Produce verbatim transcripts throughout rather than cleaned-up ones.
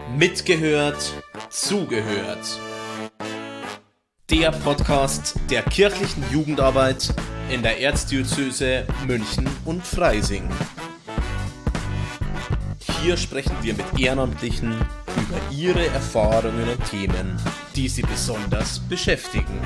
Mitgehört, zugehört. Der Podcast der kirchlichen Jugendarbeit in der Erzdiözese München und Freising. Hier sprechen wir mit Ehrenamtlichen über ihre Erfahrungen und Themen, die sie besonders beschäftigen.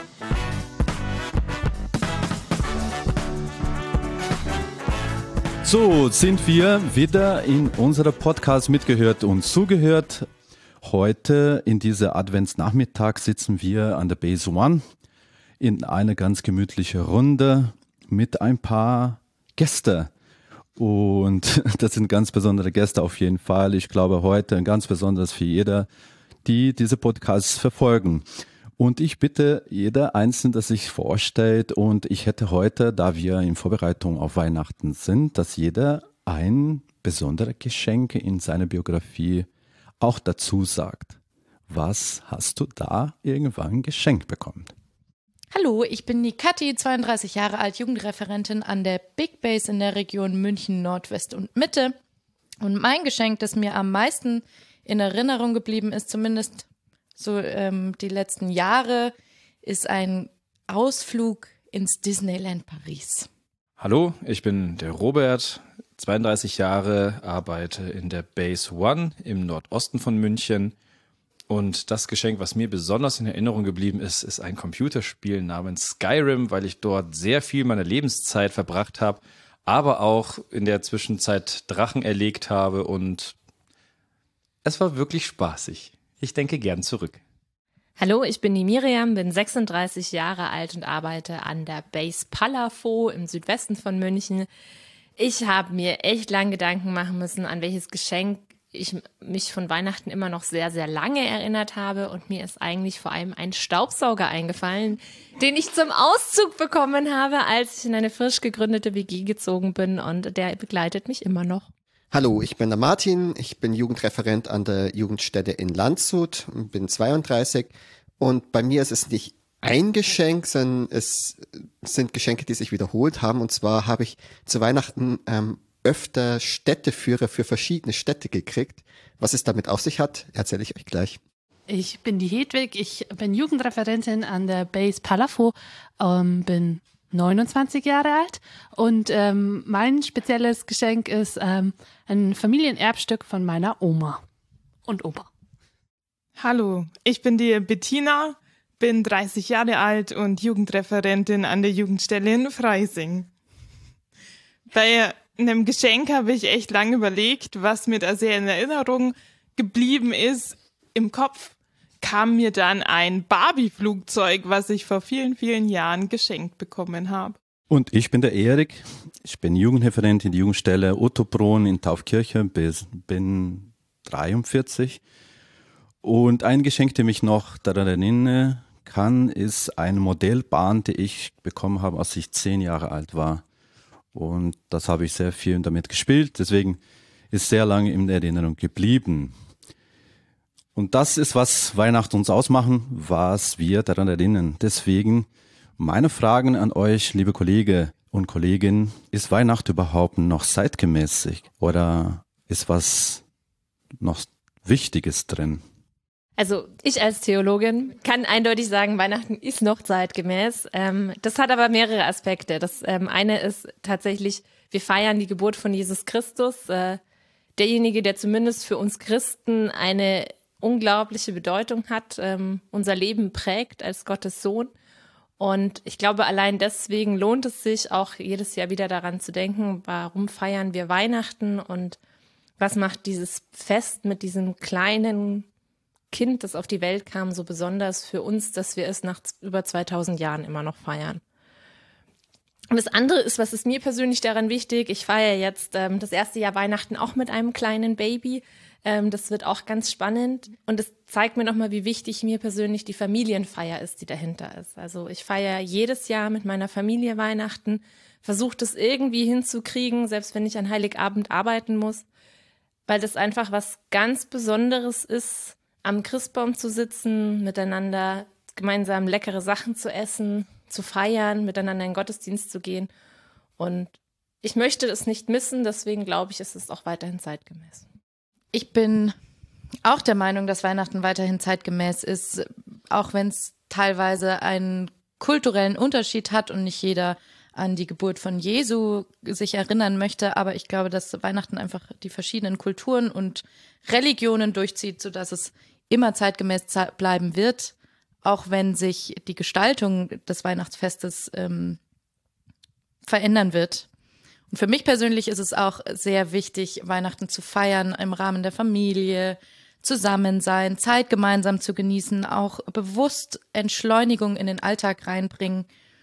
So sind wir wieder in unserer Podcast Mitgehört und Zugehört. Heute in dieser Adventsnachmittag sitzen wir an der Base One in einer ganz gemütlichen Runde mit ein paar Gästen. Und das sind ganz besondere Gäste auf jeden Fall. Ich glaube heute ein ganz besonderes für jeder, die diese Podcasts verfolgen. Und ich bitte jeder Einzelne, dass sich vorstellt, und ich hätte heute, da wir in Vorbereitung auf Weihnachten sind, dass jeder ein besonderes Geschenk in seiner Biografie auch dazu sagt. Was hast du da irgendwann geschenkt bekommen? Hallo, ich bin die Kathi, zweiunddreißig Jahre alt, Jugendreferentin an der Big Base in der Region München Nordwest und Mitte. Und mein Geschenk, das mir am meisten in Erinnerung geblieben ist, zumindest so ähm, die letzten Jahre, ist ein Ausflug ins Disneyland Paris. Hallo, ich bin der Robert, zweiunddreißig Jahre, arbeite in der Base One im Nordosten von München. Und das Geschenk, was mir besonders in Erinnerung geblieben ist, ist ein Computerspiel namens Skyrim, weil ich dort sehr viel meiner Lebenszeit verbracht habe, aber auch in der Zwischenzeit Drachen erlegt habe, und es war wirklich spaßig. Ich denke gern zurück. Hallo, ich bin die Miriam, bin sechsunddreißig Jahre alt und arbeite an der Base Palafo im Südwesten von München. Ich habe mir echt lang Gedanken machen müssen, an welches Geschenk ich mich von Weihnachten immer noch sehr, sehr lange erinnert habe, und mir ist eigentlich vor allem ein Staubsauger eingefallen, den ich zum Auszug bekommen habe, als ich in eine frisch gegründete W G gezogen bin, und der begleitet mich immer noch. Hallo, ich bin der Martin, ich bin Jugendreferent an der Jugendstätte in Landshut, bin zweiunddreißig, und bei mir ist es nicht ein Geschenk, sondern es sind Geschenke, die sich wiederholt haben, und zwar habe ich zu Weihnachten ähm, öfter Städteführer für verschiedene Städte gekriegt. Was es damit auf sich hat, erzähle ich euch gleich. Ich bin die Hedwig, ich bin Jugendreferentin an der Base Palafo, ähm, bin neunundzwanzig Jahre alt, und ähm, mein spezielles Geschenk ist ähm, ein Familienerbstück von meiner Oma und Opa. Hallo, ich bin die Bettina, bin dreißig Jahre alt und Jugendreferentin an der Jugendstelle in Freising. Bei einem Geschenk habe ich echt lange überlegt, was mir da sehr in Erinnerung geblieben ist. Im Kopf kam mir dann ein Barbie-Flugzeug, was ich vor vielen, vielen Jahren geschenkt bekommen habe. Und ich bin der Erik, ich bin Jugendreferent in der Jugendstelle Ottobron in Taufkirche, bin dreiundvierzig. Und ein Geschenk, das mich noch daran erinnern kann, ist eine Modellbahn, die ich bekommen habe, als ich zehn Jahre alt war. Und das habe ich sehr viel damit gespielt, deswegen ist sehr lange in Erinnerung geblieben. Und das ist, was Weihnachten uns ausmachen, was wir daran erinnern. Deswegen meine Fragen an euch, liebe Kollegen und Kolleginnen: Ist Weihnachten überhaupt noch zeitgemäß oder ist was noch Wichtiges drin? Also ich als Theologin kann eindeutig sagen, Weihnachten ist noch zeitgemäß. Ähm, das hat aber mehrere Aspekte. Das ähm, eine ist tatsächlich, wir feiern die Geburt von Jesus Christus. Äh, derjenige, der zumindest für uns Christen eine unglaubliche Bedeutung hat, ähm, unser Leben prägt als Gottes Sohn. Und ich glaube, allein deswegen lohnt es sich auch jedes Jahr wieder daran zu denken, warum feiern wir Weihnachten und was macht dieses Fest mit diesem kleinen Kind, das auf die Welt kam, so besonders für uns, dass wir es nach über zweitausend Jahren immer noch feiern. Und das andere ist, was ist mir persönlich daran wichtig? Ich feiere jetzt ähm, das erste Jahr Weihnachten auch mit einem kleinen Baby. Ähm, das wird auch ganz spannend. Und es zeigt mir nochmal, wie wichtig mir persönlich die Familienfeier ist, die dahinter ist. Also ich feiere jedes Jahr mit meiner Familie Weihnachten, versuche das irgendwie hinzukriegen, selbst wenn ich an Heiligabend arbeiten muss, weil das einfach was ganz Besonderes ist, am Christbaum zu sitzen, miteinander gemeinsam leckere Sachen zu essen, zu feiern, miteinander in den Gottesdienst zu gehen. Und ich möchte es nicht missen, deswegen glaube ich, ist es auch weiterhin zeitgemäß. Ich bin auch der Meinung, dass Weihnachten weiterhin zeitgemäß ist, auch wenn es teilweise einen kulturellen Unterschied hat und nicht jeder an die Geburt von Jesu sich erinnern möchte. Aber ich glaube, dass Weihnachten einfach die verschiedenen Kulturen und Religionen durchzieht, sodass es immer zeitgemäß bleiben wird, auch wenn sich die Gestaltung des Weihnachtsfestes ähm, verändern wird. Und für mich persönlich ist es auch sehr wichtig, Weihnachten zu feiern im Rahmen der Familie, zusammen sein, Zeit gemeinsam zu genießen, auch bewusst Entschleunigung in den Alltag reinbringen,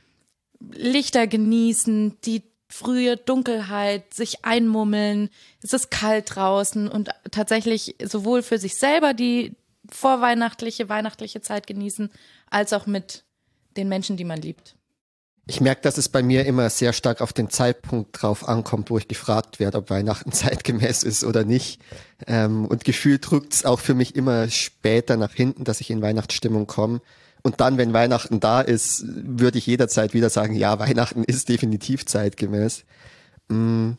Lichter genießen, die frühe Dunkelheit, sich einmummeln, es ist kalt draußen und tatsächlich sowohl für sich selber die vorweihnachtliche, weihnachtliche Zeit genießen, als auch mit den Menschen, die man liebt. Ich merke, dass es bei mir immer sehr stark auf den Zeitpunkt drauf ankommt, wo ich gefragt werde, ob Weihnachten zeitgemäß ist oder nicht. Ähm, und gefühlt drückt es auch für mich immer später nach hinten, dass ich in Weihnachtsstimmung komme. Und dann, wenn Weihnachten da ist, würde ich jederzeit wieder sagen, ja, Weihnachten ist definitiv zeitgemäß. Mm.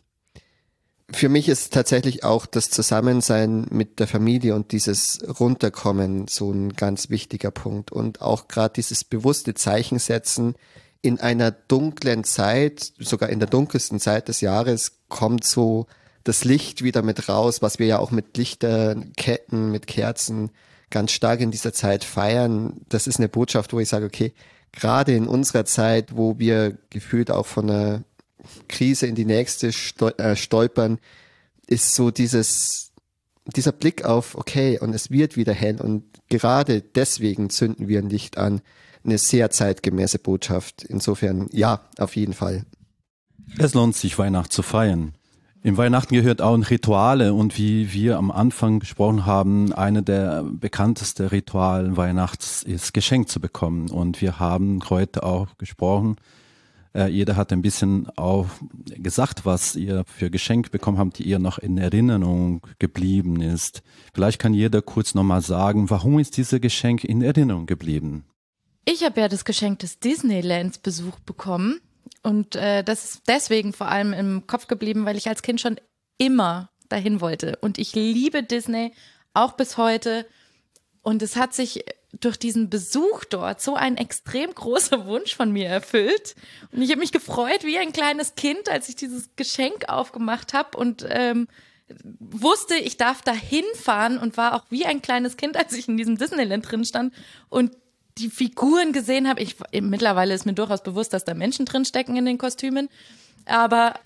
Für mich ist tatsächlich auch das Zusammensein mit der Familie und dieses Runterkommen so ein ganz wichtiger Punkt. Und auch gerade dieses bewusste Zeichen setzen, in einer dunklen Zeit, sogar in der dunkelsten Zeit des Jahres, kommt so das Licht wieder mit raus, was wir ja auch mit Lichterketten, mit Kerzen ganz stark in dieser Zeit feiern. Das ist eine Botschaft, wo ich sage, okay, gerade in unserer Zeit, wo wir gefühlt auch von einer Krise in die nächste stolpern, ist so dieses, dieser Blick auf, okay, und es wird wieder hell und gerade deswegen zünden wir ein Licht an. Eine sehr zeitgemäße Botschaft. Insofern, ja, auf jeden Fall. Es lohnt sich, Weihnachten zu feiern. Im Weihnachten gehört auch ein Rituale und wie wir am Anfang gesprochen haben, eine der bekanntesten Rituale Weihnachts ist, Geschenk zu bekommen. Und wir haben heute auch gesprochen, äh, jeder hat ein bisschen auch gesagt, was ihr für Geschenk bekommen habt, die ihr noch in Erinnerung geblieben ist. Vielleicht kann jeder kurz nochmal sagen, warum ist dieses Geschenk in Erinnerung geblieben? Ich habe ja das Geschenk des Disneylands Besuch bekommen und äh, das ist deswegen vor allem im Kopf geblieben, weil ich als Kind schon immer dahin wollte und ich liebe Disney, auch bis heute und es hat sich durch diesen Besuch dort so ein extrem großer Wunsch von mir erfüllt und ich habe mich gefreut wie ein kleines Kind, als ich dieses Geschenk aufgemacht habe und ähm, wusste, ich darf da hinfahren und war auch wie ein kleines Kind, als ich in diesem Disneyland drin stand und die Figuren gesehen habe. Ich, mittlerweile ist mir durchaus bewusst, dass da Menschen drinstecken in den Kostümen. Aber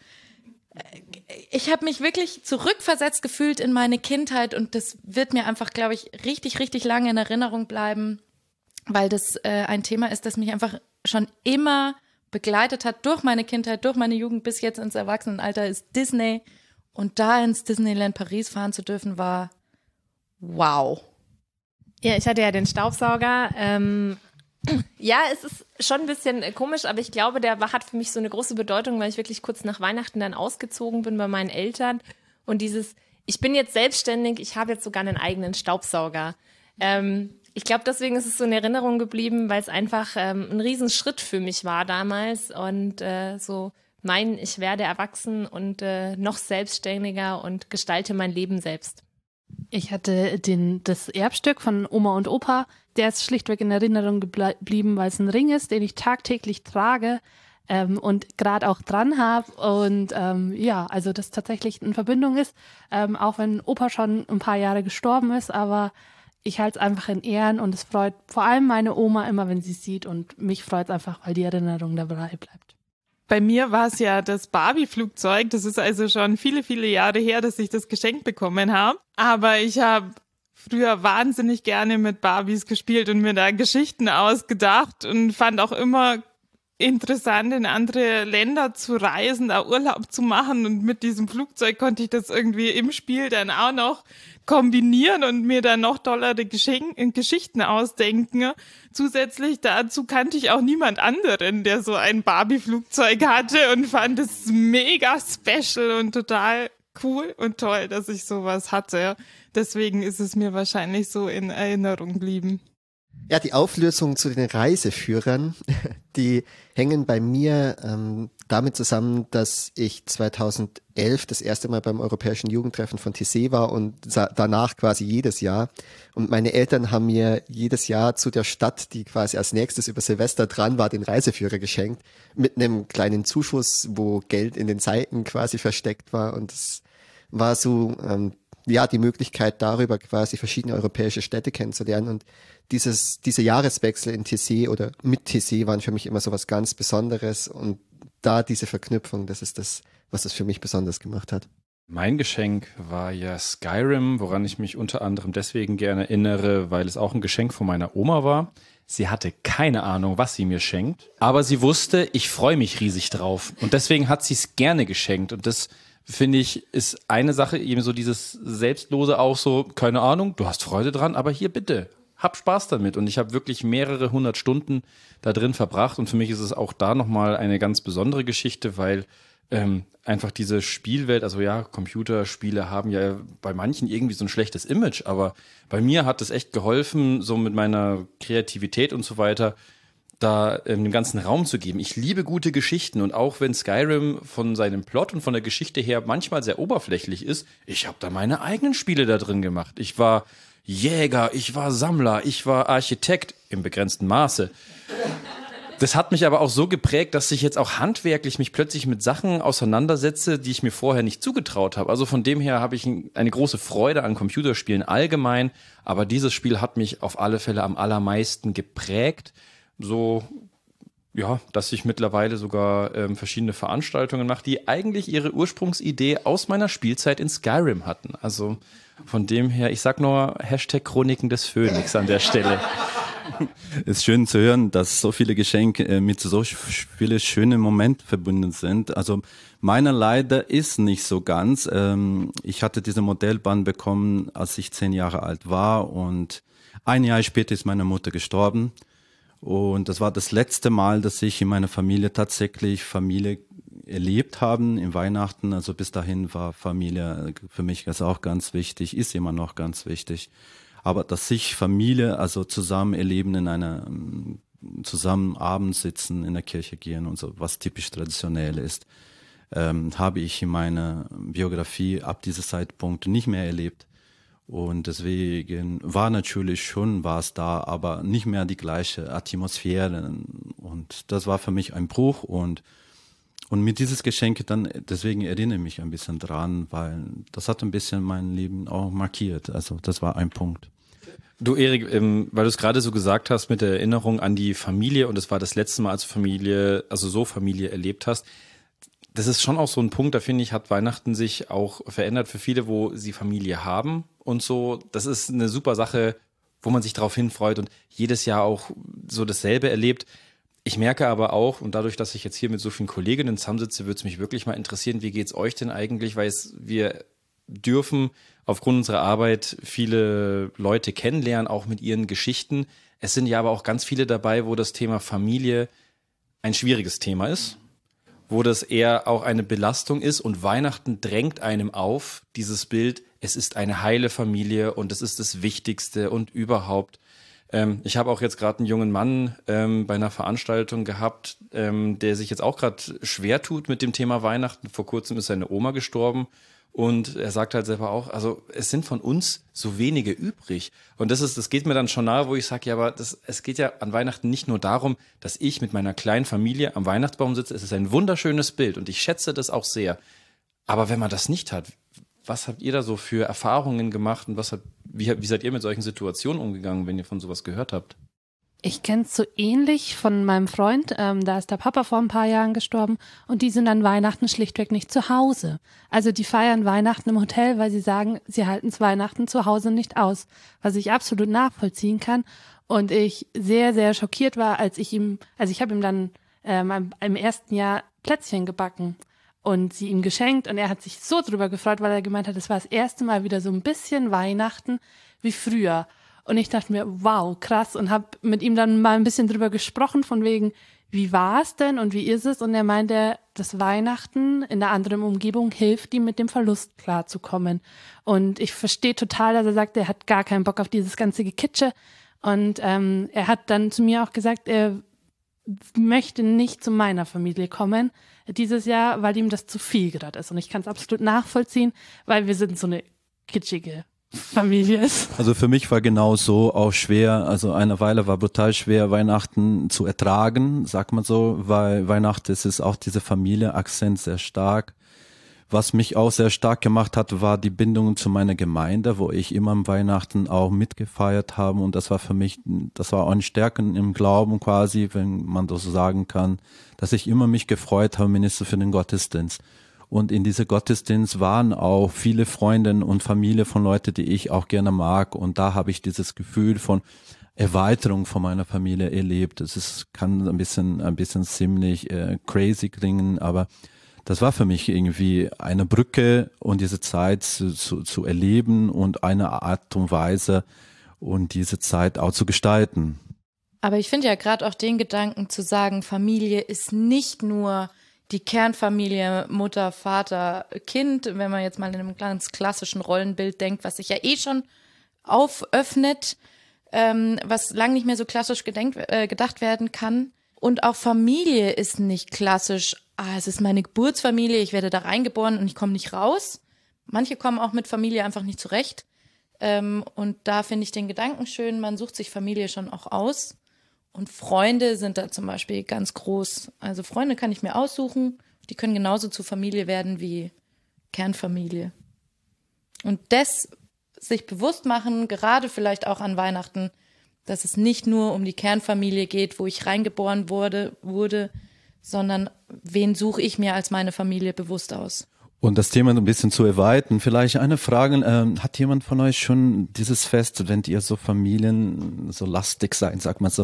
ich habe mich wirklich zurückversetzt gefühlt in meine Kindheit und das wird mir einfach, glaube ich, richtig, richtig lange in Erinnerung bleiben, weil das äh, ein Thema ist, das mich einfach schon immer begleitet hat durch meine Kindheit, durch meine Jugend bis jetzt ins Erwachsenenalter, ist Disney. Und da ins Disneyland Paris fahren zu dürfen, war wow. Ja, ich hatte ja den Staubsauger. Ähm, ja, es ist schon ein bisschen komisch, aber ich glaube, der hat für mich so eine große Bedeutung, weil ich wirklich kurz nach Weihnachten dann ausgezogen bin bei meinen Eltern. Und dieses, ich bin jetzt selbstständig, ich habe jetzt sogar einen eigenen Staubsauger. Ähm, ich glaube, deswegen ist es so in Erinnerung geblieben, weil es einfach ähm, ein Riesenschritt für mich war damals. Und äh, so mein, ich werde erwachsen und äh, noch selbstständiger und gestalte mein Leben selbst. Ich hatte den, das Erbstück von Oma und Opa, der ist schlichtweg in Erinnerung geblieben, weil es ein Ring ist, den ich tagtäglich trage ähm, und gerade auch dran habe und ähm, ja, also das tatsächlich in Verbindung ist, ähm, auch wenn Opa schon ein paar Jahre gestorben ist, aber ich halte es einfach in Ehren und es freut vor allem meine Oma immer, wenn sie es sieht und mich freut es einfach, weil die Erinnerung dabei bleibt. Bei mir war es ja das Barbie-Flugzeug. Das ist also schon viele, viele Jahre her, dass ich das geschenkt bekommen habe. Aber ich habe früher wahnsinnig gerne mit Barbies gespielt und mir da Geschichten ausgedacht und fand auch immer interessant, in andere Länder zu reisen, da Urlaub zu machen. Und mit diesem Flugzeug konnte ich das irgendwie im Spiel dann auch noch kombinieren und mir dann noch tollere Geschenk- Geschichten ausdenken. Zusätzlich dazu kannte ich auch niemand anderen, der so ein Barbie-Flugzeug hatte und fand es mega special und total cool und toll, dass ich sowas hatte. Deswegen ist es mir wahrscheinlich so in Erinnerung geblieben. Ja, die Auflösung zu den Reiseführern, die hängen bei mir ähm, damit zusammen, dass ich zweitausendelf das erste Mal beim Europäischen Jugendtreffen von T C war und danach quasi jedes Jahr. Und meine Eltern haben mir jedes Jahr zu der Stadt, die quasi als nächstes über Silvester dran war, den Reiseführer geschenkt. Mit einem kleinen Zuschuss, wo Geld in den Seiten quasi versteckt war. Und es war so, ähm, ja, die Möglichkeit darüber quasi verschiedene europäische Städte kennenzulernen. Und dieses, diese Jahreswechsel in T C oder mit T C waren für mich immer so was ganz Besonderes. Und da diese Verknüpfung, das ist das, was es für mich besonders gemacht hat. Mein Geschenk war ja Skyrim, woran ich mich unter anderem deswegen gerne erinnere, weil es auch ein Geschenk von meiner Oma war. Sie hatte keine Ahnung, was sie mir schenkt, aber sie wusste, ich freue mich riesig drauf. Und deswegen hat sie es gerne geschenkt. Und das, finde ich, ist eine Sache, eben so dieses Selbstlose auch so, keine Ahnung, du hast Freude dran, aber hier bitte, hab Spaß damit. Und ich habe wirklich mehrere hundert Stunden da drin verbracht. Und für mich ist es auch da nochmal eine ganz besondere Geschichte, weil ähm, einfach diese Spielwelt, also ja, Computerspiele haben ja bei manchen irgendwie so ein schlechtes Image, aber bei mir hat es echt geholfen, so mit meiner Kreativität und so weiter, da ähm, den ganzen Raum zu geben. Ich liebe gute Geschichten und auch wenn Skyrim von seinem Plot und von der Geschichte her manchmal sehr oberflächlich ist, ich habe da meine eigenen Spiele da drin gemacht. Ich war Jäger, ich war Sammler, ich war Architekt im begrenzten Maße. Das hat mich aber auch so geprägt, dass ich jetzt auch handwerklich mich plötzlich mit Sachen auseinandersetze, die ich mir vorher nicht zugetraut habe. Also von dem her habe ich eine große Freude an Computerspielen allgemein, aber dieses Spiel hat mich auf alle Fälle am allermeisten geprägt. So, ja, dass ich mittlerweile sogar ähm, verschiedene Veranstaltungen mache, die eigentlich ihre Ursprungsidee aus meiner Spielzeit in Skyrim hatten. Also von dem her, ich sag nur Hashtag Chroniken des Phönix an der Stelle. Es ist schön zu hören, dass so viele Geschenke äh, mit so viele schöne Momente verbunden sind. Also meiner leider ist nicht so ganz. Ähm, ich hatte diese Modellbahn bekommen, als ich zehn Jahre alt war und ein Jahr später ist meine Mutter gestorben. Und das war das letzte Mal, dass ich in meiner Familie tatsächlich Familie erlebt haben in Weihnachten. Also bis dahin war Familie für mich das auch ganz wichtig, ist immer noch ganz wichtig. Aber dass sich Familie also zusammen erleben in einer, zusammen abends sitzen, in der Kirche gehen und so, was typisch traditionell ist, ähm, habe ich in meiner Biografie ab diesem Zeitpunkt nicht mehr erlebt. Und deswegen war natürlich schon was da, aber nicht mehr die gleiche Atmosphäre. Und das war für mich ein Bruch. Und, und mit dieses Geschenk dann, deswegen erinnere ich mich ein bisschen dran, weil das hat ein bisschen mein Leben auch markiert. Also das war ein Punkt. Du Erik, ähm, weil du es gerade so gesagt hast mit der Erinnerung an die Familie und es war das letzte Mal, als du Familie, also so Familie erlebt hast. Das ist schon auch so ein Punkt, da finde ich, hat Weihnachten sich auch verändert für viele, wo sie Familie haben und so. Das ist eine super Sache, wo man sich drauf hinfreut und jedes Jahr auch so dasselbe erlebt. Ich merke aber auch, und dadurch, dass ich jetzt hier mit so vielen Kolleginnen zusammensitze, würde es mich wirklich mal interessieren, wie geht's euch denn eigentlich? Weil es, wir dürfen aufgrund unserer Arbeit viele Leute kennenlernen, auch mit ihren Geschichten. Es sind ja aber auch ganz viele dabei, wo das Thema Familie ein schwieriges Thema ist, wo das eher auch eine Belastung ist und Weihnachten drängt einem auf, dieses Bild, es ist eine heile Familie und es ist das Wichtigste und überhaupt. Ähm, ich habe auch jetzt gerade einen jungen Mann ähm, bei einer Veranstaltung gehabt, ähm, der sich jetzt auch gerade schwer tut mit dem Thema Weihnachten. Vor kurzem ist seine Oma gestorben. Und er sagt halt selber auch, also es sind von uns so wenige übrig. Und das ist, das geht mir dann schon nahe, wo ich sage, ja, aber das, es geht ja an Weihnachten nicht nur darum, dass ich mit meiner kleinen Familie am Weihnachtsbaum sitze. Es ist ein wunderschönes Bild und ich schätze das auch sehr. Aber wenn man das nicht hat, was habt ihr da so für Erfahrungen gemacht und was hat, wie, wie seid ihr mit solchen Situationen umgegangen, wenn ihr von sowas gehört habt? Ich kenne es so ähnlich von meinem Freund, ähm, da ist der Papa vor ein paar Jahren gestorben und die sind an Weihnachten schlichtweg nicht zu Hause. Also die feiern Weihnachten im Hotel, weil sie sagen, sie halten es Weihnachten zu Hause nicht aus, was ich absolut nachvollziehen kann und ich sehr, sehr schockiert war, als ich ihm, also ich habe ihm dann ähm, im ersten Jahr Plätzchen gebacken und sie ihm geschenkt und er hat sich so drüber gefreut, weil er gemeint hat, es war das erste Mal wieder so ein bisschen Weihnachten wie früher. Und ich dachte mir, wow, krass. Und habe mit ihm dann mal ein bisschen drüber gesprochen, von wegen, wie war es denn und wie ist es? Und er meinte, dass Weihnachten in einer anderen Umgebung hilft, ihm mit dem Verlust klarzukommen. Und ich verstehe total, dass er sagt, er hat gar keinen Bock auf dieses ganze Gekitsche. Und ähm, er hat dann zu mir auch gesagt, er möchte nicht zu meiner Familie kommen dieses Jahr, weil ihm das zu viel gerade ist. Und ich kann es absolut nachvollziehen, weil wir sind so eine kitschige Familie ist. Also für mich war genau so auch schwer, also eine Weile war brutal schwer, Weihnachten zu ertragen, sagt man so, weil Weihnachten ist es auch diese Familie-Akzent sehr stark. Was mich auch sehr stark gemacht hat, war die Bindung zu meiner Gemeinde, wo ich immer am Weihnachten auch mitgefeiert habe und das war für mich, das war auch ein Stärken im Glauben quasi, wenn man das so sagen kann, dass ich immer mich gefreut habe, mindestens für den Gottesdienst. Und in diese Gottesdienst waren auch viele Freunde und Familie von Leuten, die ich auch gerne mag. Und da habe ich dieses Gefühl von Erweiterung von meiner Familie erlebt. Es ist, kann ein bisschen, ein bisschen ziemlich äh, crazy klingen, aber das war für mich irgendwie eine Brücke und diese Zeit zu, zu, zu erleben und eine Art und Weise und diese Zeit auch zu gestalten. Aber ich finde ja gerade auch den Gedanken zu sagen, Familie ist nicht nur die Kernfamilie, Mutter, Vater, Kind, wenn man jetzt mal in einem ganz klassischen Rollenbild denkt, was sich ja eh schon auföffnet, ähm, was lang nicht mehr so klassisch gedenkt, äh, gedacht werden kann. Und auch Familie ist nicht klassisch, ah, es ist meine Geburtsfamilie, ich werde da reingeboren und ich komme nicht raus. Manche kommen auch mit Familie einfach nicht zurecht. Ähm, und da finde ich den Gedanken schön, man sucht sich Familie schon auch aus. Und Freunde sind da zum Beispiel ganz groß. Also Freunde kann ich mir aussuchen. Die können genauso zu Familie werden wie Kernfamilie. Und das sich bewusst machen, gerade vielleicht auch an Weihnachten, dass es nicht nur um die Kernfamilie geht, wo ich reingeboren wurde, wurde, sondern wen suche ich mir als meine Familie bewusst aus. Und das Thema ein bisschen zu erweitern, vielleicht eine Frage, ähm, hat jemand von euch schon dieses Fest, wenn ihr so Familien so lastig seid, sagt man so,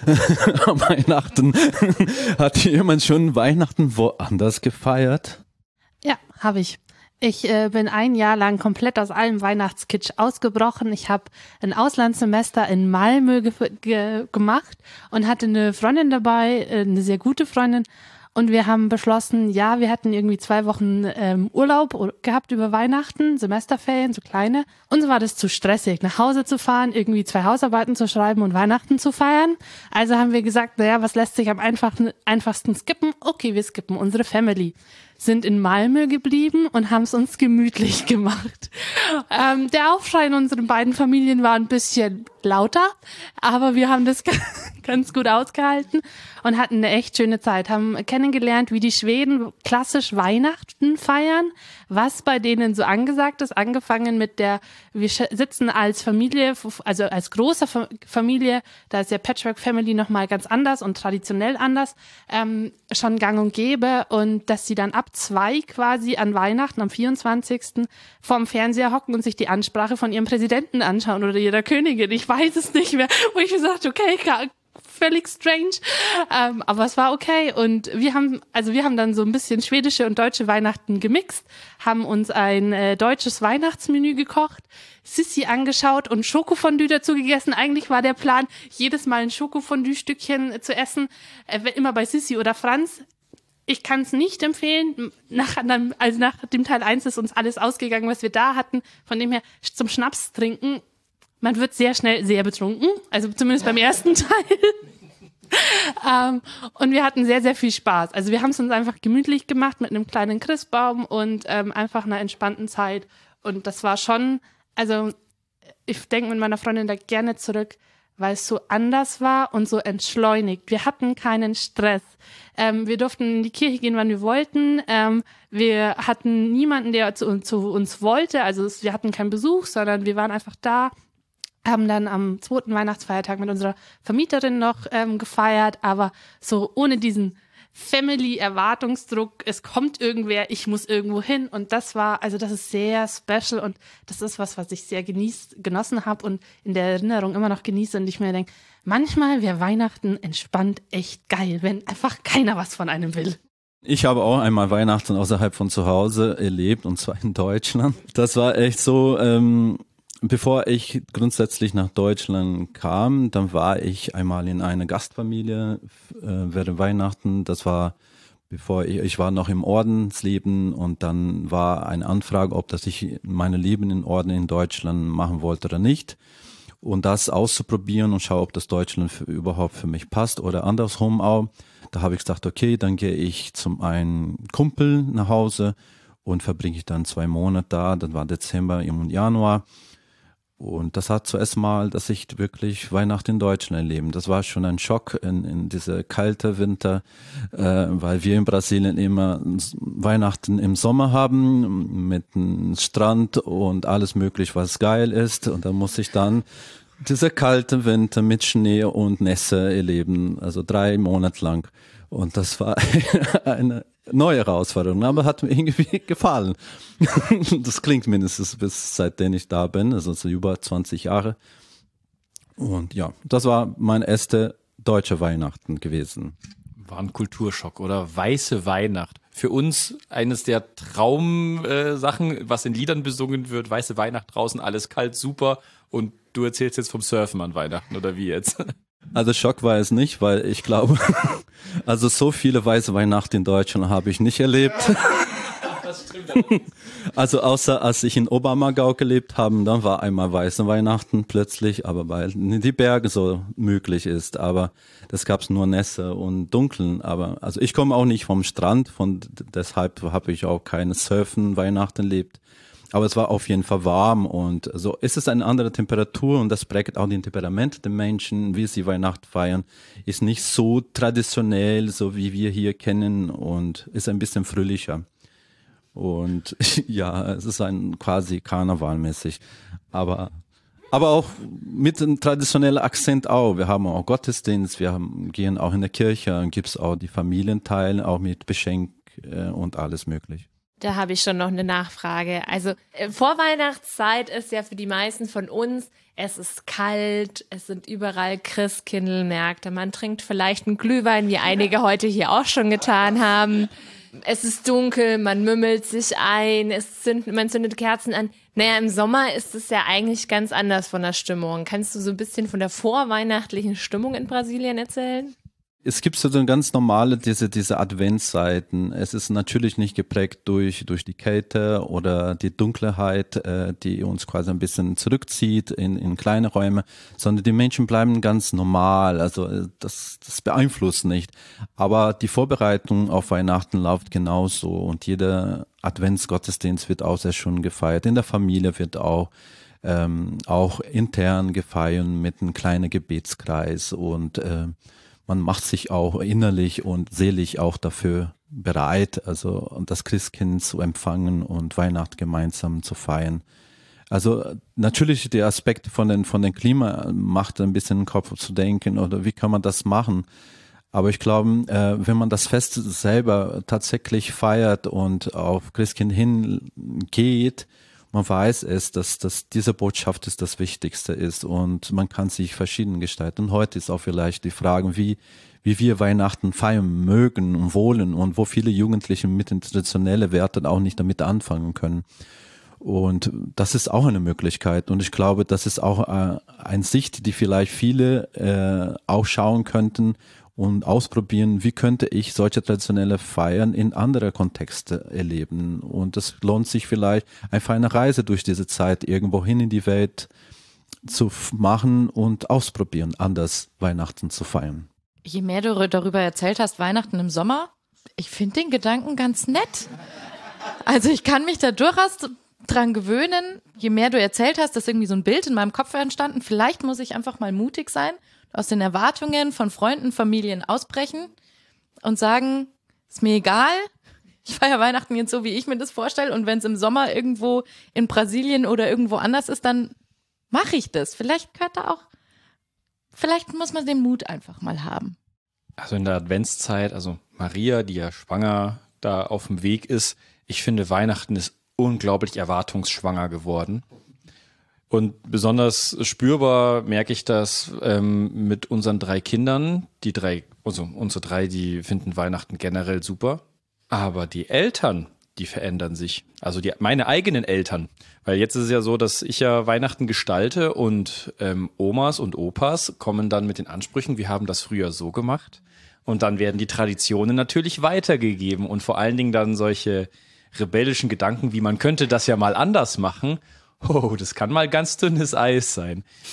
am Weihnachten, hat jemand schon Weihnachten woanders gefeiert? Ja, habe ich. Ich äh, bin ein Jahr lang komplett aus allem Weihnachtskitsch ausgebrochen. Ich habe ein Auslandssemester in Malmö ge ge gemacht und hatte eine Freundin dabei, äh, eine sehr gute Freundin. Und wir haben beschlossen, ja, wir hatten irgendwie zwei Wochen ähm, Urlaub gehabt über Weihnachten, Semesterferien, so kleine. Uns war das zu stressig, nach Hause zu fahren, irgendwie zwei Hausarbeiten zu schreiben und Weihnachten zu feiern. Also haben wir gesagt, naja, was lässt sich am einfachsten, einfachsten skippen? Okay, wir skippen unsere Family. Sind in Malmö geblieben und haben es uns gemütlich gemacht. Ähm, der Aufschrei in unseren beiden Familien war ein bisschen lauter, aber wir haben das ganz gut ausgehalten und hatten eine echt schöne Zeit. Haben kennengelernt, wie die Schweden klassisch Weihnachten feiern, was bei denen so angesagt ist. Angefangen mit der, wir sitzen als Familie, also als große Familie, da ist ja Patchwork Family nochmal ganz anders und traditionell anders, ähm, schon gang und gäbe und dass sie dann ab zwei quasi an Weihnachten am vierundzwanzigsten vorm Fernseher hocken und sich die Ansprache von ihrem Präsidenten anschauen oder ihrer Königin. Ich weiß es nicht mehr. Wo ich gesagt, okay, völlig strange. Ähm, aber es war okay. Und wir haben, also wir haben dann so ein bisschen schwedische und deutsche Weihnachten gemixt, haben uns ein äh, deutsches Weihnachtsmenü gekocht, Sissi angeschaut und Schokofondue dazu gegessen. Eigentlich war der Plan, jedes Mal ein Schokofondue-Stückchen zu essen, äh, immer bei Sissi oder Franz. Ich kann es nicht empfehlen. Nach, also nach dem Teil eins ist uns alles ausgegangen, was wir da hatten. Von dem her zum Schnaps trinken. Man wird sehr schnell sehr betrunken. Also zumindest beim ersten Teil. ähm, und wir hatten sehr, sehr viel Spaß. Also wir haben es uns einfach gemütlich gemacht mit einem kleinen Christbaum und ähm, einfach einer entspannten Zeit. Und das war schon, also ich denke mit meiner Freundin da gerne zurück, weil es so anders war und so entschleunigt. Wir hatten keinen Stress. Ähm, wir durften in die Kirche gehen, wann wir wollten. Ähm, wir hatten niemanden, der zu, zu uns wollte. Also es, wir hatten keinen Besuch, sondern wir waren einfach da, haben dann am zweiten Weihnachtsfeiertag mit unserer Vermieterin noch ähm, gefeiert, aber so ohne diesen Family-Erwartungsdruck, es kommt irgendwer, ich muss irgendwo hin und das war, also das ist sehr special und das ist was, was ich sehr genießt, genossen habe und in der Erinnerung immer noch genieße und ich mir denke, manchmal wäre Weihnachten entspannt echt geil, wenn einfach keiner was von einem will. Ich habe auch einmal Weihnachten außerhalb von zu Hause erlebt und zwar in Deutschland. Das war echt so, ähm, bevor ich grundsätzlich nach Deutschland kam, dann war ich einmal in einer Gastfamilie äh, während Weihnachten. Das war, bevor ich, ich war noch im Ordensleben und dann war eine Anfrage, ob das ich meine Leben in Orden in Deutschland machen wollte oder nicht. und das auszuprobieren und schaue, ob das Deutschland für, überhaupt für mich passt oder andersrum auch. Da habe ich gesagt, okay, dann gehe ich zum einen Kumpel nach Hause und verbringe ich dann zwei Monate da. Dann war Dezember und Januar. Und das hat zuerst mal, dass ich wirklich Weihnachten in Deutschland erleben. Das war schon ein Schock in, in diese kalte Winter, äh, weil wir in Brasilien immer Weihnachten im Sommer haben mit einem Strand und alles möglich, was geil ist. Und da muss ich dann diese kalte Winter mit Schnee und Nässe erleben, also drei Monate lang. Und das war eine neue Herausforderung, aber hat mir irgendwie gefallen. Das klingt mindestens bis seitdem ich da bin, also so über zwanzig Jahre. Und ja, das war mein erste deutsche Weihnachten gewesen. War ein Kulturschock, oder? Weiße Weihnacht. Für uns eines der Traumsachen, äh, was in Liedern besungen wird. Weiße Weihnacht draußen, alles kalt, super. Und du erzählst jetzt vom Surfen an Weihnachten, oder wie jetzt? Also Schock war es nicht, weil ich glaube, also so viele weiße Weihnachten in Deutschland habe ich nicht erlebt. Das stimmt. Also außer als ich in Obermagau gelebt habe, dann war einmal weiße Weihnachten plötzlich, aber weil die Berge so möglich ist, aber das gab's nur Nässe und Dunkeln. Aber also ich komme auch nicht vom Strand, von deshalb habe ich auch keine Surfen Weihnachten erlebt. Aber es war auf jeden Fall warm und so ist es eine andere Temperatur und das prägt auch den Temperament der Menschen, wie sie Weihnachten feiern. Ist nicht so traditionell, so wie wir hier kennen und ist ein bisschen fröhlicher. Und ja, es ist ein quasi karnevalmäßig, aber aber auch mit einem traditionellen Akzent auch. Wir haben auch Gottesdienst, wir haben, gehen auch in der Kirche, dann gibt's auch die Familienteile, auch mit Geschenk äh, und alles mögliche. Da habe ich schon noch eine Nachfrage. Also äh, Vorweihnachtszeit ist ja für die meisten von uns, es ist kalt, es sind überall Christkindlmärkte, man trinkt vielleicht einen Glühwein, wie einige heute hier auch schon getan haben. Es ist dunkel, man mümmelt sich ein, es zünd, man zündet Kerzen an. Naja, im Sommer ist es ja eigentlich ganz anders von der Stimmung. Kannst du so ein bisschen von der vorweihnachtlichen Stimmung in Brasilien erzählen? Es gibt so eine ganz normale, diese, diese Adventszeiten. Es ist natürlich nicht geprägt durch, durch die Kälte oder die Dunkelheit, äh, die uns quasi ein bisschen zurückzieht in, in kleine Räume, sondern die Menschen bleiben ganz normal. Also das, das beeinflusst nicht. Aber die Vorbereitung auf Weihnachten läuft genauso und jeder Adventsgottesdienst wird auch sehr schön gefeiert. In der Familie wird auch ähm, auch intern gefeiert mit einem kleinen Gebetskreis und äh, man macht sich auch innerlich und seelisch auch dafür bereit, also das Christkind zu empfangen und Weihnachten gemeinsam zu feiern. Also natürlich der Aspekt von den von den Klima macht ein bisschen den Kopf zu denken oder wie kann man das machen? Aber ich glaube, äh, wenn man das Fest selber tatsächlich feiert und auf Christkind hingeht, man weiß es, dass, dass diese Botschaft ist das Wichtigste ist und man kann sich verschieden gestalten. Und heute ist auch vielleicht die Frage, wie, wie wir Weihnachten feiern mögen und wollen und wo viele Jugendliche mit den traditionellen Werten auch nicht damit anfangen können. Und das ist auch eine Möglichkeit. Und ich glaube, das ist auch äh, eine Sicht, die vielleicht viele äh, auch schauen könnten und ausprobieren, wie könnte ich solche traditionelle Feiern in andere Kontexte erleben. Und es lohnt sich vielleicht einfach eine Reise durch diese Zeit irgendwo hin in die Welt zu machen und ausprobieren, anders Weihnachten zu feiern. Je mehr du darüber erzählt hast, Weihnachten im Sommer, ich finde den Gedanken ganz nett. Also ich kann mich da durchaus dran gewöhnen. Je mehr du erzählt hast, ist irgendwie so ein Bild in meinem Kopf entstanden. Vielleicht muss ich einfach mal mutig sein, aus den Erwartungen von Freunden, Familien ausbrechen und sagen, ist mir egal, ich feiere Weihnachten jetzt so, wie ich mir das vorstelle und wenn es im Sommer irgendwo in Brasilien oder irgendwo anders ist, dann mache ich das. Vielleicht gehört da auch, vielleicht muss man den Mut einfach mal haben. Also in der Adventszeit, also Maria, die ja schwanger da auf dem Weg ist, ich finde Weihnachten ist unglaublich erwartungsschwanger geworden. Und besonders spürbar merke ich das ähm, mit unseren drei Kindern. Die drei, also unsere drei, die finden Weihnachten generell super. Aber die Eltern, die verändern sich. Also die, meine eigenen Eltern. Weil jetzt ist es ja so, dass ich ja Weihnachten gestalte und ähm, Omas und Opas kommen dann mit den Ansprüchen, wir haben das früher so gemacht. Und dann werden die Traditionen natürlich weitergegeben und vor allen Dingen dann solche rebellischen Gedanken, wie man könnte das ja mal anders machen. Oh, das kann mal ganz dünnes Eis sein.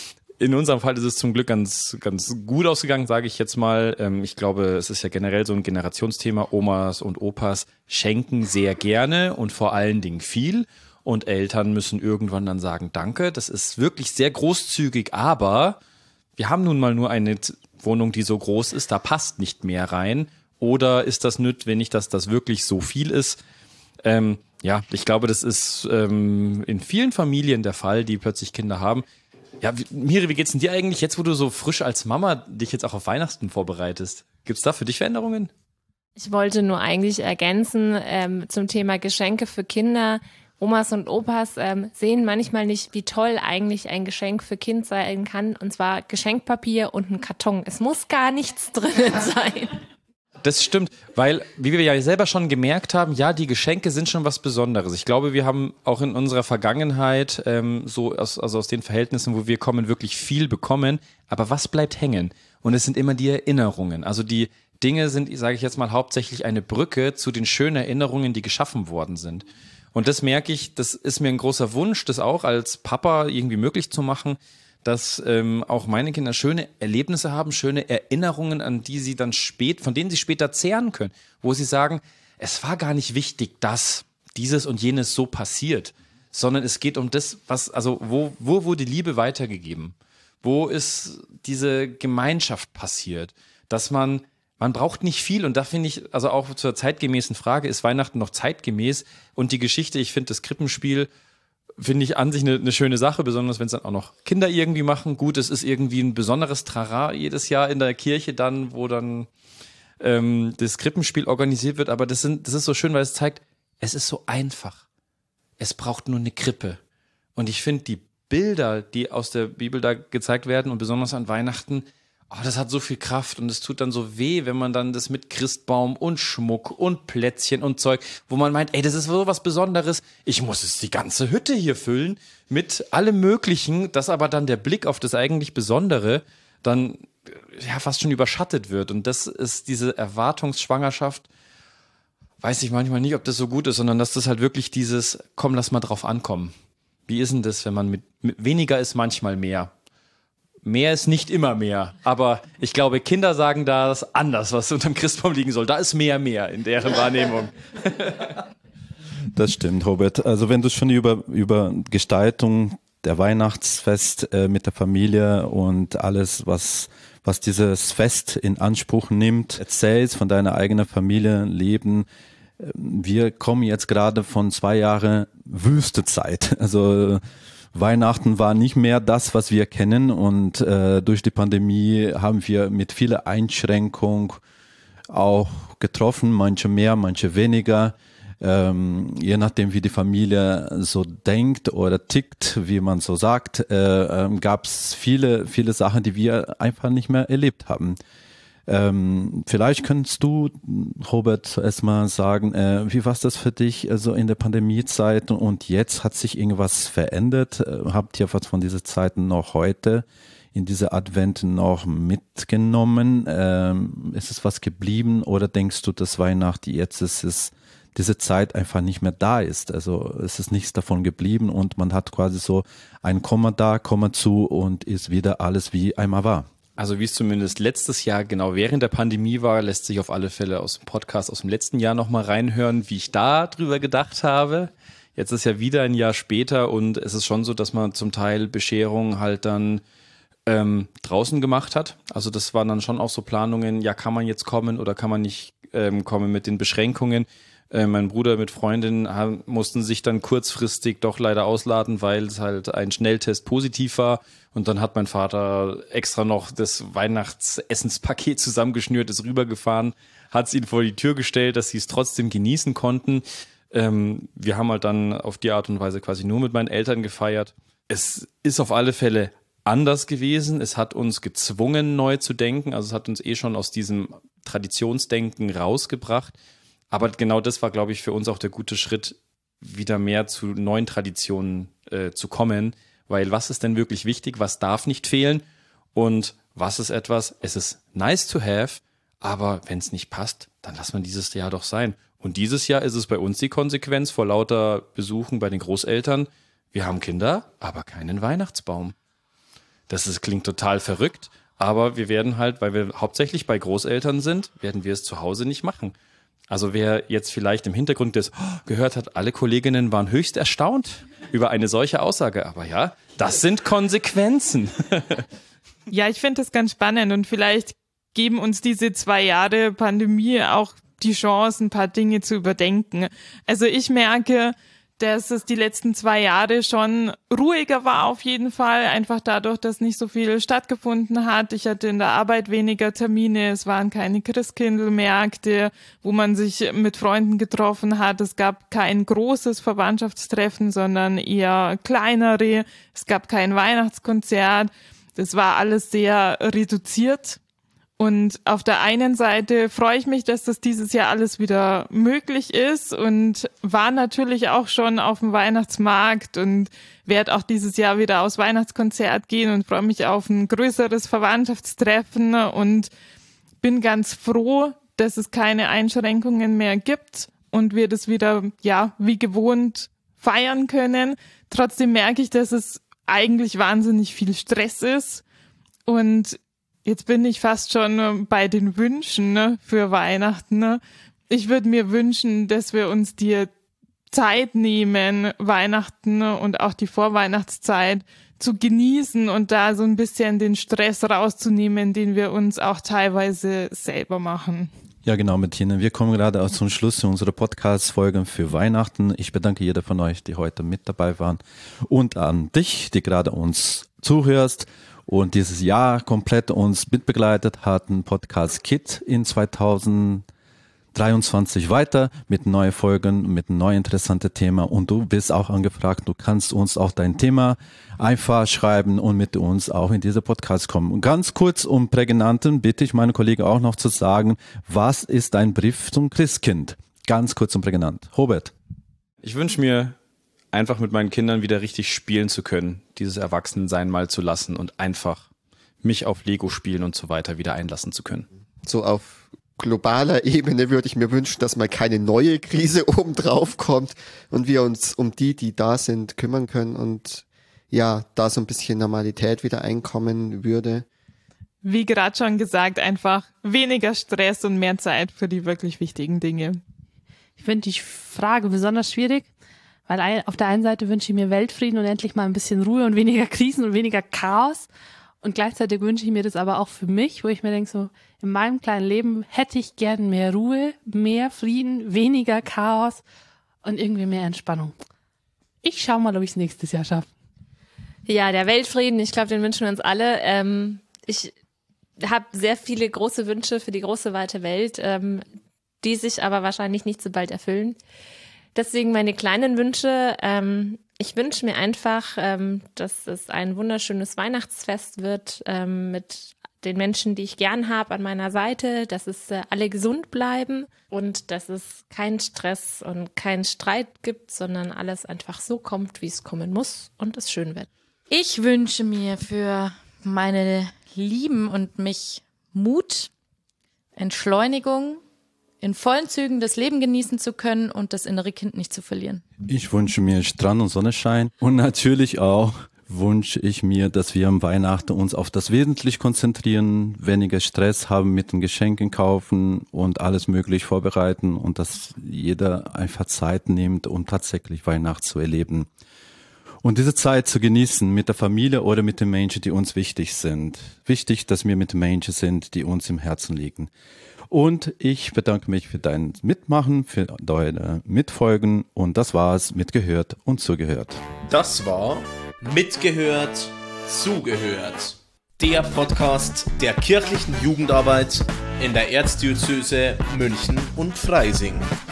in unserem Fall ist es zum Glück ganz, ganz gut ausgegangen, sage ich jetzt mal. Ähm, ich glaube, es ist ja generell so ein Generationsthema. Omas und Opas schenken sehr gerne und vor allen Dingen viel. Und Eltern müssen irgendwann dann sagen, danke. Das ist wirklich sehr großzügig, aber wir haben nun mal nur eine Wohnung, die so groß ist, da passt nicht mehr rein. Oder ist das notwendig, dass das wirklich so viel ist? Ähm, ja, ich glaube, das ist ähm, in vielen Familien der Fall, die plötzlich Kinder haben. Ja, wie, Miri, wie geht's denn dir eigentlich jetzt, wo du so frisch als Mama dich jetzt auch auf Weihnachten vorbereitest? Gibt's da für dich Veränderungen? Ich wollte nur eigentlich ergänzen ähm, zum Thema Geschenke für Kinder. Omas und Opas ähm, sehen manchmal nicht, wie toll eigentlich ein Geschenk für Kind sein kann. Und zwar Geschenkpapier und ein Karton. Es muss gar nichts drinnen sein. Das stimmt, weil, wie wir ja selber schon gemerkt haben, ja, die Geschenke sind schon was Besonderes. Ich glaube, wir haben auch in unserer Vergangenheit, ähm, so aus, also aus den Verhältnissen, wo wir kommen, wirklich viel bekommen. Aber was bleibt hängen? Und es sind immer die Erinnerungen. Also die Dinge sind, sage ich jetzt mal, hauptsächlich eine Brücke zu den schönen Erinnerungen, die geschaffen worden sind. Und das merke ich, das ist mir ein großer Wunsch, das auch als Papa irgendwie möglich zu machen, dass ähm, auch meine Kinder schöne Erlebnisse haben, schöne Erinnerungen, an die sie dann spät, von denen sie später zehren können, wo sie sagen, es war gar nicht wichtig, dass dieses und jenes so passiert, sondern es geht um das, was, also wo, wo wurde Liebe weitergegeben? Wo ist diese Gemeinschaft passiert? Dass man, man braucht nicht viel und da finde ich, also auch zur zeitgemäßen Frage, ist Weihnachten noch zeitgemäß? Und die Geschichte, ich finde das Krippenspiel, finde ich an sich eine, eine schöne Sache, besonders wenn es dann auch noch Kinder irgendwie machen. Gut, es ist irgendwie ein besonderes Trara jedes Jahr in der Kirche dann, wo dann ähm, das Krippenspiel organisiert wird. Aber das, sind, das ist so schön, weil es zeigt, es ist so einfach. Es braucht nur eine Krippe. Und ich finde die Bilder, die aus der Bibel da gezeigt werden und besonders an Weihnachten, oh, das hat so viel Kraft und es tut dann so weh, wenn man dann das mit Christbaum und Schmuck und Plätzchen und Zeug, wo man meint, ey, das ist so was Besonderes, ich muss jetzt die ganze Hütte hier füllen mit allem Möglichen, dass aber dann der Blick auf das eigentlich Besondere dann ja fast schon überschattet wird. Und das ist diese Erwartungsschwangerschaft, weiß ich manchmal nicht, ob das so gut ist, sondern dass das halt wirklich dieses, komm, lass mal drauf ankommen. Wie ist denn das, wenn man mit, mit weniger ist manchmal mehr? Mehr ist nicht immer mehr, aber ich glaube, Kinder sagen das anders, was unterm Christbaum liegen soll. Da ist mehr mehr in deren Wahrnehmung. Das stimmt, Robert. Also wenn du schon über, über Gestaltung der Weihnachtsfest äh, mit der Familie und alles, was, was dieses Fest in Anspruch nimmt, erzählst von deiner eigenen Familienleben. Wir kommen jetzt gerade von zwei Jahren Wüstezeit. Also Weihnachten war nicht mehr das, was wir kennen und äh, durch die Pandemie haben wir mit vielen Einschränkungen auch getroffen, manche mehr, manche weniger, ähm, je nachdem wie die Familie so denkt oder tickt, wie man so sagt, äh, äh, gab es viele, viele Sachen, die wir einfach nicht mehr erlebt haben. Ähm, vielleicht könntest du, Robert, erstmal sagen, äh, wie war das für dich also in der Pandemiezeit und jetzt hat sich irgendwas verändert? Äh, habt ihr was von diesen Zeiten noch heute in dieser Advent noch mitgenommen? Ähm, ist es was geblieben oder denkst du, dass Weihnachten jetzt ist es diese Zeit einfach nicht mehr da ist? Also es ist nichts davon geblieben und man hat quasi so ein Komma da, Komma zu und ist wieder alles wie einmal war. Also wie es zumindest letztes Jahr genau während der Pandemie war, lässt sich auf alle Fälle aus dem Podcast aus dem letzten Jahr nochmal reinhören, wie ich da drüber gedacht habe. Jetzt ist ja wieder ein Jahr später und es ist schon so, dass man zum Teil Bescherungen halt dann ähm, draußen gemacht hat. Also das waren dann schon auch so Planungen, ja, kann man jetzt kommen oder kann man nicht ähm, kommen mit den Beschränkungen. Äh, mein Bruder mit Freundin haben, mussten sich dann kurzfristig doch leider ausladen, weil es halt ein Schnelltest positiv war. Und dann hat mein Vater extra noch das Weihnachtsessenspaket zusammengeschnürt, ist rübergefahren, hat es ihnen vor die Tür gestellt, dass sie es trotzdem genießen konnten. Ähm, wir haben halt dann auf die Art und Weise quasi nur mit meinen Eltern gefeiert. Es ist auf alle Fälle anders gewesen. Es hat uns gezwungen, neu zu denken. Also es hat uns eh schon aus diesem Traditionsdenken rausgebracht. Aber genau das war, glaube ich, für uns auch der gute Schritt, wieder mehr zu neuen Traditionen äh, zu kommen. Weil was ist denn wirklich wichtig? Was darf nicht fehlen? Und was ist etwas? Es ist nice to have, aber wenn es nicht passt, dann lass man dieses Jahr doch sein. Und dieses Jahr ist es bei uns die Konsequenz vor lauter Besuchen bei den Großeltern. Wir haben Kinder, aber keinen Weihnachtsbaum. Das ist, klingt total verrückt, aber wir werden halt, weil wir hauptsächlich bei Großeltern sind, werden wir es zu Hause nicht machen. Also wer jetzt vielleicht im Hintergrund das gehört hat, alle Kolleginnen waren höchst erstaunt über eine solche Aussage. Aber ja, das sind Konsequenzen. Ja, ich finde das ganz spannend und vielleicht geben uns diese zwei Jahre Pandemie auch die Chance, ein paar Dinge zu überdenken. Also ich merke, dass es die letzten zwei Jahre schon ruhiger war auf jeden Fall, einfach dadurch, dass nicht so viel stattgefunden hat. Ich hatte in der Arbeit weniger Termine, es waren keine Christkindlmärkte, wo man sich mit Freunden getroffen hat. Es gab kein großes Verwandtschaftstreffen, sondern eher kleinere. Es gab kein Weihnachtskonzert. Das war alles sehr reduziert. Und auf der einen Seite freue ich mich, dass das dieses Jahr alles wieder möglich ist und war natürlich auch schon auf dem Weihnachtsmarkt und werde auch dieses Jahr wieder aufs Weihnachtskonzert gehen und freue mich auf ein größeres Verwandtschaftstreffen und bin ganz froh, dass es keine Einschränkungen mehr gibt und wir das wieder, ja, wie gewohnt feiern können. Trotzdem merke ich, dass es eigentlich wahnsinnig viel Stress ist und jetzt bin ich fast schon bei den Wünschen, ne, für Weihnachten. Ne. Ich würde mir wünschen, dass wir uns die Zeit nehmen, Weihnachten und auch die Vorweihnachtszeit zu genießen und da so ein bisschen den Stress rauszunehmen, den wir uns auch teilweise selber machen. Ja, genau, Bettina. Wir kommen gerade auch zum Schluss unserer Podcast-Folge für Weihnachten. Ich bedanke jeder von euch, die heute mit dabei waren und an dich, die gerade uns zuhörst und dieses Jahr komplett uns mitbegleitet hat, ein Podcast Kit in zweitausenddreiundzwanzig weiter mit neuen Folgen, mit einem neuen interessanten Thema und du bist auch angefragt, du kannst uns auch dein Thema einfach schreiben und mit uns auch in diese Podcast kommen. Und ganz kurz und prägnanten bitte ich meine Kollegen auch noch zu sagen, was ist dein Brief zum Christkind? Ganz kurz und prägnant. Robert. Ich wünsche mir einfach mit meinen Kindern wieder richtig spielen zu können, dieses Erwachsenensein mal zu lassen und einfach mich auf Lego spielen und so weiter wieder einlassen zu können. So auf globaler Ebene würde ich mir wünschen, dass mal keine neue Krise obendrauf kommt und wir uns um die, die da sind, kümmern können und ja, da so ein bisschen Normalität wieder einkommen würde. Wie gerade schon gesagt, einfach weniger Stress und mehr Zeit für die wirklich wichtigen Dinge. Ich finde die Frage besonders schwierig, weil ein, auf der einen Seite wünsche ich mir Weltfrieden und endlich mal ein bisschen Ruhe und weniger Krisen und weniger Chaos. Und gleichzeitig wünsche ich mir das aber auch für mich, wo ich mir denke, so in meinem kleinen Leben hätte ich gern mehr Ruhe, mehr Frieden, weniger Chaos und irgendwie mehr Entspannung. Ich schau mal, ob ich es nächstes Jahr schaffe. Ja, der Weltfrieden, ich glaube, den wünschen wir uns alle. Ähm, ich habe sehr viele große Wünsche für die große, weite Welt, ähm, die sich aber wahrscheinlich nicht so bald erfüllen. Deswegen meine kleinen Wünsche. Ähm, ich wünsche mir einfach, ähm, dass es ein wunderschönes Weihnachtsfest wird ähm, mit den Menschen, die ich gern habe an meiner Seite, dass es äh, alle gesund bleiben und dass es keinen Stress und keinen Streit gibt, sondern alles einfach so kommt, wie es kommen muss und es schön wird. Ich wünsche mir für meine Lieben und mich Mut, Entschleunigung, in vollen Zügen das Leben genießen zu können und das innere Kind nicht zu verlieren. Ich wünsche mir Strand und Sonnenschein und natürlich auch wünsche ich mir, dass wir am Weihnachten uns auf das Wesentliche konzentrieren, weniger Stress haben mit den Geschenken kaufen und alles möglich vorbereiten und dass jeder einfach Zeit nimmt, um tatsächlich Weihnachten zu erleben. Und diese Zeit zu genießen mit der Familie oder mit den Menschen, die uns wichtig sind. Wichtig, dass wir mit den Menschen sind, die uns im Herzen liegen. Und ich bedanke mich für dein Mitmachen, für deine Mitfolgen. Und das war's, mitgehört und zugehört. Das war Mitgehört, zugehört. Der Podcast der kirchlichen Jugendarbeit in der Erzdiözese München und Freising.